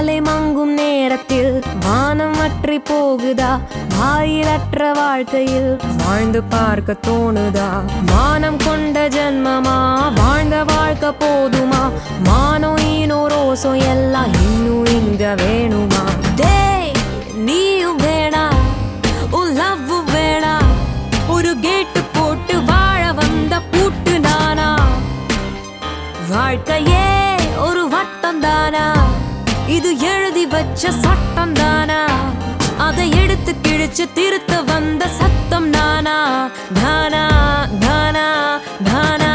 மாலை மங்கும் நேரத்தில் வானம் வற்றி போகுதா? வாயிலற்ற வாழ்க்கையில் வாழ்ந்து பார்க்க தோணுதா? மானம் கொண்ட ஜென்மமா வாழ்ந்த வாழ்க்கை போதுமா? மானோ ஈனோ ரோசோ எல்லாம் இன்னும் இங்க வேணுமா? டேய் நீயும் வேணா, உன் லவ் வேணா, ஒரு கேட்டு போட்டு வாழ வந்த பூட்டு நானா? வாழ்க்கையே ஒரு வட்டம் தானா? இது எழுதி வச்ச சட்டம் தானா? அதை எடுத்து கிழிச்சு திருத்த வந்த சத்தம் நானா? தானா தானா தானா?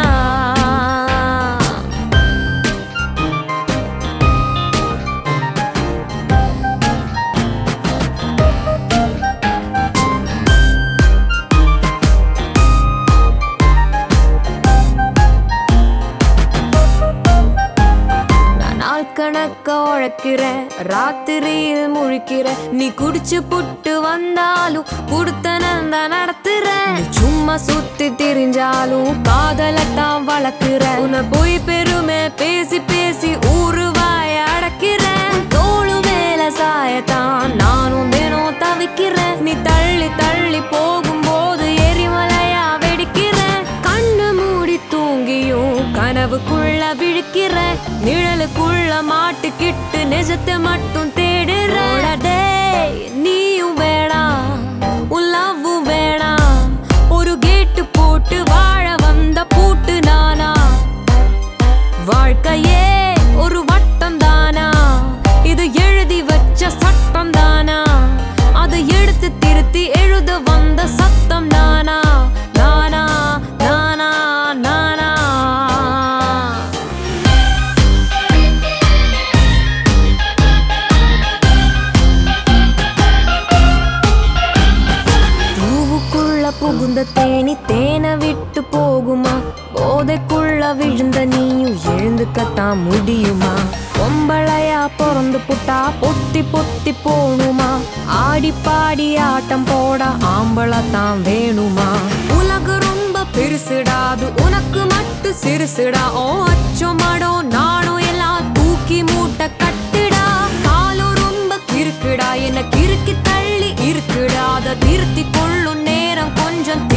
கணக்க உழைக்கிறேன், ராத்திரியில் முழிக்கிறேன். நீ குடிச்சு புட்டு வந்தாலும் குடுத்தனந்த நடத்துறேன். சும்மா சுத்தி திரிஞ்சாலும் காதலத்தான் வளர்க்கிறேன். உன்னை போய் பெருமை பேசி பேசி ஊருவாய அடக்கிறேன். தோளு மேல சாயத்தான் நானும் தினம் தவிக்கிறேன். நீ தள்ளி தள்ளி போகும்போது எரிமலையா வெடிக்கிறேன். கண்ணு மூடி தூங்கியும் கனவுக்குள்ள விழிக்கிற, நிழலுக்குள்ள மாட்டுக்கிட்டு நிஜத்தை மட்டும் தேடுற. டேய் நீயும் வேணா, உன் லவ் வேணா, ஒரு கேட்டு போட்டு வாழ வந்த பூட்டு நானா? வாழ்க்கையே ஒரு வட்டம் தானா? இது எழுதி வச்ச சட்டம் தானா? அதை எடுத்து திருத்தி எழுத வந்த சத்தம் நானா? நானா நானா நானா? புகுந்த தேனி தேனை விட்டு போகுமா? போதைக்குள்ள விழுந்த நீயும் எழுந்துக்கத்தான் முடியுமா? பொம்பளையா பிறந்து புட்டா பொத்தி பொத்தி போணுமா? ஆடி பாடி ஆட்டம் போட ஆம்பளத்தான் வேணுமா? உலகம் ரொம்ப பெருசுடாது, உனக்கு மட்டும் சிறுசுடா. ஓ அச்சமாடோ நானோ எல்லாம் தூக்கி மூட்டை கட்டுடா. காலம் ரொம்ப கிறுக்குடா, என்ன கிறுக்கி தள்ளி இருக்குடா. அதை திருத்தி கொள்ளும் நேரம் கொஞ்சம்